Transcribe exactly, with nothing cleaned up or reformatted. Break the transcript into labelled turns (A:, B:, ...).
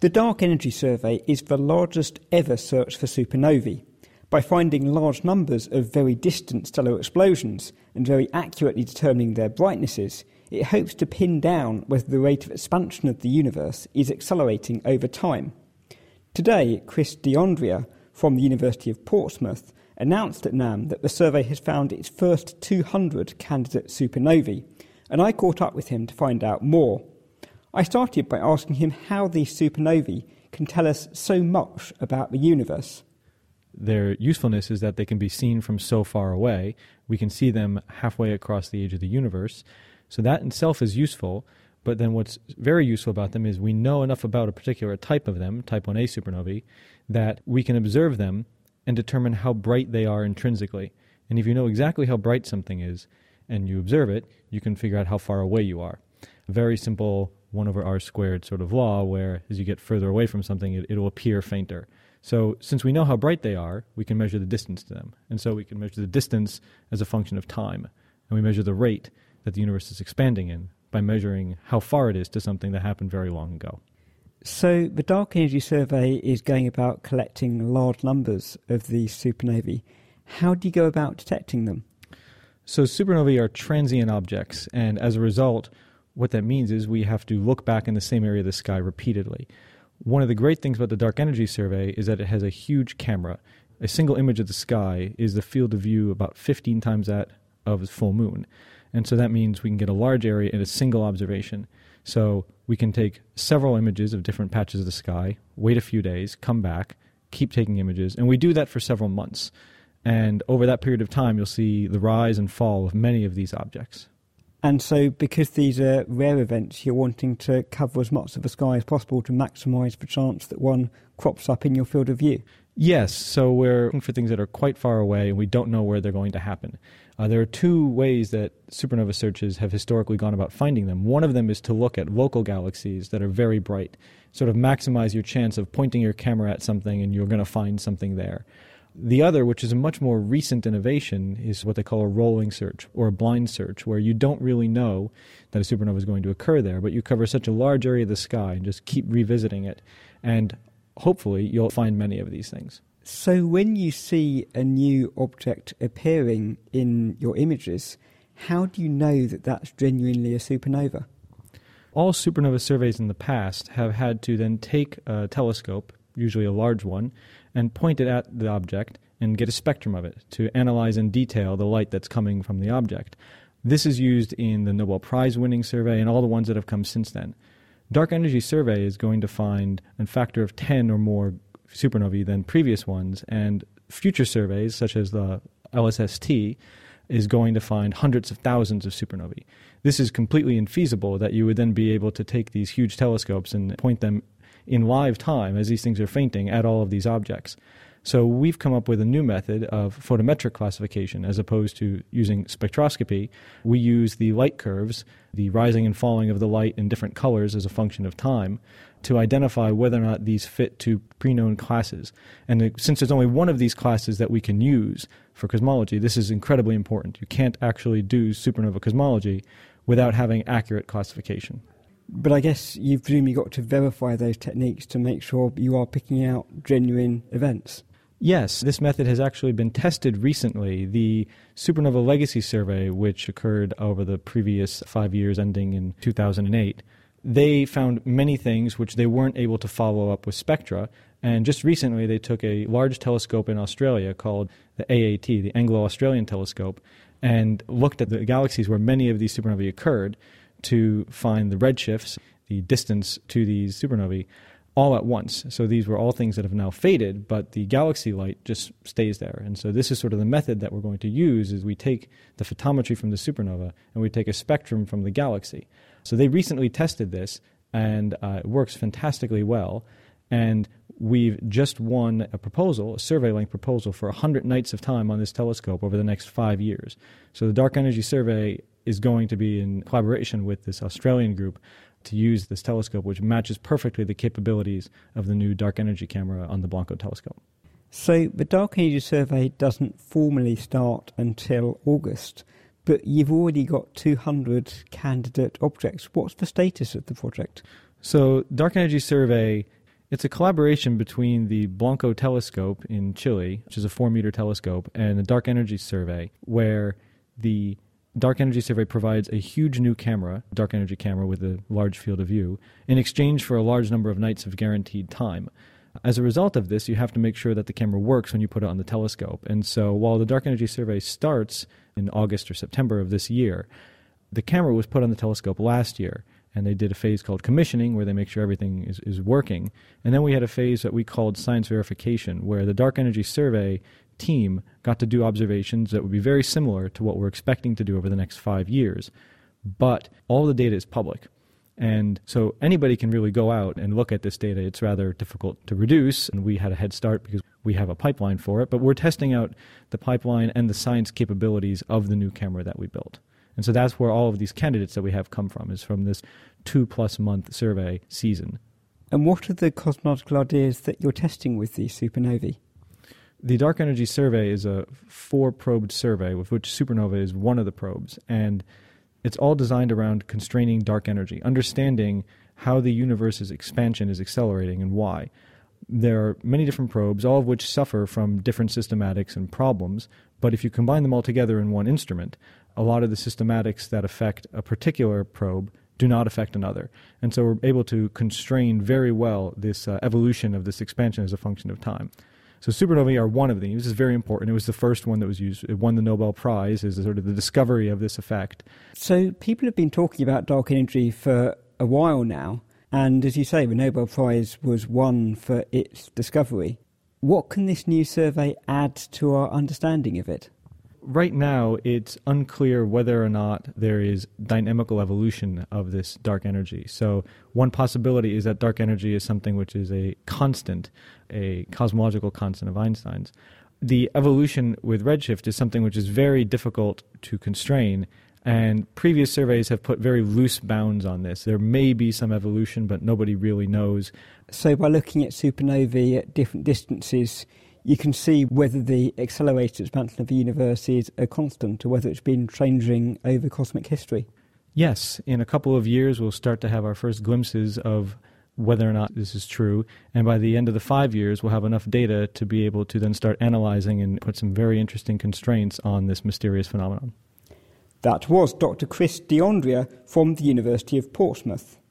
A: The Dark Energy Survey is the largest ever search for supernovae. By finding large numbers of very distant stellar explosions and very accurately determining their brightnesses, it hopes to pin down whether the rate of expansion of the universe is accelerating over time. Today, Chris D'Andrea from the University of Portsmouth announced at NAM that the survey has found its first two hundred candidate supernovae, and I caught up with him to find out more. I started by asking him how these supernovae can tell us so much about the universe.
B: Their usefulness is that they can be seen from so far away. We can see them halfway across the age of the universe. So that in itself is useful. But then what's very useful about them is we know enough about a particular type of them, type one A supernovae, that we can observe them and determine how bright they are intrinsically. And if you know exactly how bright something is and you observe it, you can figure out how far away you are. A very simple one over r squared sort of law where as you get further away from something, it, it'll appear fainter. So since we know how bright they are, we can measure the distance to them. And so we can measure the distance as a function of time. And we measure the rate that the universe is expanding in by measuring how far it is to something that happened very long ago.
A: So the Dark Energy Survey is going about collecting large numbers of these supernovae. How do you go about detecting them?
B: So supernovae are transient objects, and as a result, what that means is we have to look back in the same area of the sky repeatedly. One of the great things about the Dark Energy Survey is that it has a huge camera. A single image of the sky is the field of view about fifteen times that of a full moon. And so that means we can get a large area in a single observation. So we can take several images of different patches of the sky, wait a few days, come back, keep taking images, and we do that for several months. And over that period of time, you'll see the rise and fall of many of these objects.
A: And so because these are rare events, you're wanting to cover as much of the sky as possible to maximise the chance that one crops up in your field of view?
B: Yes, so we're looking for things that are quite far away and we don't know where they're going to happen. Uh, there are two ways that supernova searches have historically gone about finding them. One of them is to look at local galaxies that are very bright, sort of maximize your chance of pointing your camera at something and you're going to find something there. The other, which is a much more recent innovation, is what they call a rolling search or a blind search, where you don't really know that a supernova is going to occur there, but you cover such a large area of the sky and just keep revisiting it, and hopefully you'll find many of these things.
A: So when you see a new object appearing in your images, how do you know that that's genuinely a supernova?
B: All supernova surveys in the past have had to then take a telescope, usually a large one, and point it at the object and get a spectrum of it to analyze in detail the light that's coming from the object. This is used in the Nobel Prize winning survey and all the ones that have come since then. Dark Energy Survey is going to find a factor of ten or more supernovae than previous ones, and future surveys, such as the L S S T, is going to find hundreds of thousands of supernovae. This is completely infeasible that you would then be able to take these huge telescopes and point them in live time, as these things are fainting, at all of these objects. So we've come up with a new method of photometric classification. As opposed to using spectroscopy, we use the light curves, the rising and falling of the light in different colors as a function of time, to identify whether or not these fit to pre-known classes. And since there's only one of these classes that we can use for cosmology, this is incredibly important. You can't actually do supernova cosmology without having accurate classification.
A: But I guess you've presumably got to verify those techniques to make sure you are picking out genuine events.
B: Yes, this method has actually been tested recently. The Supernova Legacy Survey, which occurred over the previous five years ending in two thousand eight, they found many things which they weren't able to follow up with spectra. And just recently they took a large telescope in Australia called the A A T, the Anglo-Australian Telescope, and looked at the galaxies where many of these supernovae occurred to find the redshifts, the distance to these supernovae, all at once. So these were all things that have now faded, but the galaxy light just stays there. And so this is sort of the method that we're going to use, is we take the photometry from the supernova and we take a spectrum from the galaxy. So they recently tested this, and uh, it works fantastically well. And we've just won a proposal, a survey-length proposal, for one hundred nights of time on this telescope over the next five years. So the Dark Energy Survey is going to be in collaboration with this Australian group to use this telescope, which matches perfectly the capabilities of the new dark energy camera on the Blanco telescope.
A: So the Dark Energy Survey doesn't formally start until August, but you've already got two hundred candidate objects. What's the status of the project?
B: So Dark Energy Survey It's a collaboration between the Blanco telescope in Chile, which is a four-meter telescope, and the Dark Energy Survey, where the Dark Energy Survey provides a huge new camera, dark energy camera with a large field of view, in exchange for a large number of nights of guaranteed time. As a result of this, you have to make sure that the camera works when you put it on the telescope. And so while the Dark Energy Survey starts in August or September of this year, the camera was put on the telescope last year, and they did a phase called commissioning where they make sure everything is, is working. And then we had a phase that we called science verification, where the Dark Energy Survey team got to do observations that would be very similar to what we're expecting to do over the next five years. But all the data is public. And so anybody can really go out and look at this data. It's rather difficult to reduce, and we had a head start because we have a pipeline for it. But we're testing out the pipeline and the science capabilities of the new camera that we built. And so that's where all of these candidates that we have come from, is from this two-plus month survey season.
A: And what are the cosmological ideas that you're testing with these supernovae?
B: The Dark Energy Survey is a four-probed survey, with which supernova is one of the probes. And it's all designed around constraining dark energy, understanding how the universe's expansion is accelerating and why. There are many different probes, all of which suffer from different systematics and problems, but if you combine them all together in one instrument, a lot of the systematics that affect a particular probe do not affect another. And so we're able to constrain very well this uh, evolution of this expansion as a function of time. So supernovae are one of these. This is very important. It was the first one that was used. It won the Nobel Prize as sort of the discovery of this effect.
A: So people have been talking about dark energy for a while now, and as you say, the Nobel Prize was won for its discovery. What can this new survey add to our understanding of it?
B: Right now, it's unclear whether or not there is dynamical evolution of this dark energy. So one possibility is that dark energy is something which is a constant, a cosmological constant of Einstein's. The evolution with redshift is something which is very difficult to constrain, and previous surveys have put very loose bounds on this. There may be some evolution, but nobody really knows.
A: So by looking at supernovae at different distances, you can see whether the accelerated expansion of the universe is a constant or whether it's been changing over cosmic history.
B: Yes, in a couple of years we'll start to have our first glimpses of whether or not this is true, and by the end of the five years we'll have enough data to be able to then start analyzing and put some very interesting constraints on this mysterious phenomenon.
A: That was Doctor Chris D'Andrea from the University of Portsmouth.